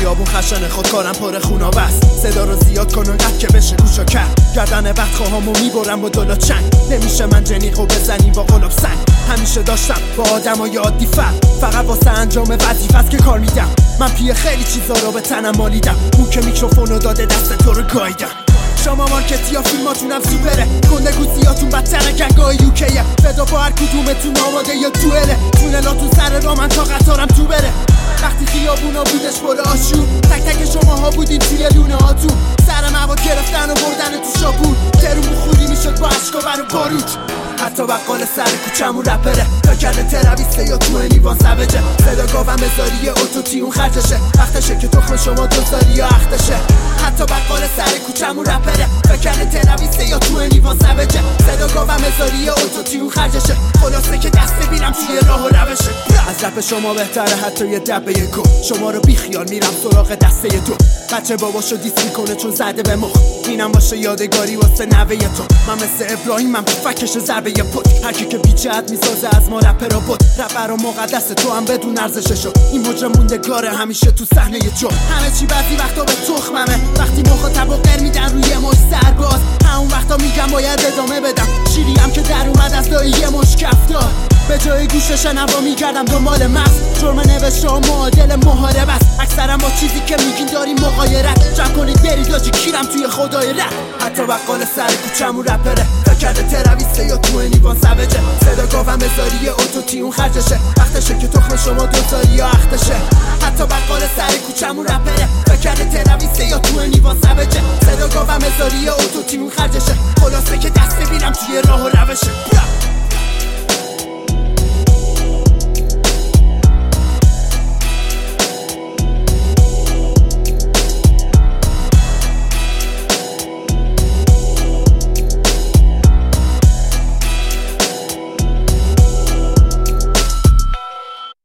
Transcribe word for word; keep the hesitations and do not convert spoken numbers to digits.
خیابون خشن خودکارم پر خونا بس صدا رو زیاد کن اونقدر که بشه گوشو کرد گردن بدخواهامو میبرم با دل و چنگ نمیشه من جنیقو بزنیم با قلوب سنگ همیشه داشتم با آدمای عادی فرق فقط واسه انجام وظیفه‌ست که کار میدم من پیه خیلی چیزا رو به تنم مالیدم اون که میکروفونو داده دست تو رو گاییدم شما مارکتی یا فیلماتونم سوپره گنده گوزیاتون بدتره گنگای یوکیه فدا با هر کدومتون آماده یا دوئله تونلاتون سر را من تا قطارم تو بره وقتی خیابونا بودش پر آشوب تک تک شماها بودین توی لونه هاتون سر مواد گرفتن و بردن تو شاپور ترون خوری میشد با عشق و بر و بارود حتی بقال سر کوچمون رپره تا کرده ترویسته یا تو نیوان سوجه صدا گاوم بذاری اوتو تیون خرجشه وقتشه که تخم شما دوزاری یا اختشه حتی بقال سر کوچمون رپره تا کرده ترویسته یا تو نیوان سوجه صدا گاوم بذاری اوتو تیون خرجشه خلاصه که دست ببینم توی راه و روشه از رپ شما بهتره حتی یه دبه گو شما رو بیخیال میرم سراغ دسته دو بچه باباشو دیس میکنه چون زده به مخ اینم باشه یادگاری واسه نوه تو من مثل ابراهیم من فکش ضربه پت هرکی که بیچت میسازه از ما رپ را بود رپ را مقدس تو هم بدون ارزششو این مجرم موندگاره همیشه تو صحنه جو همه چی بعضی وقتا به تخممه وقتی مخاطبو قر میدن روی مش سرباز همون وقتا میگم باید ادامه بدم شیری هم که در اومد از لای یه مش کفتار به جای گوش شنوا میگردم دنبال مغز جرم نوشته و معادل محارب است اکثرا با چیزی که میگین داریم مغایرت جمع کنید برید لاجی کیرم توی خدای رپ حتی بقال سر کوچمون رپره تا کرده ترویسته یا تو نیوان سوجه صدا گاوم بذاری اوتو تیون خرجشه وقتشه که تخم شما دوزاری یا اختشه حتی بقال سر کوچمون رپره تا کرده ترویسته یا تو نیوان سوجه صدا گاوم بذاری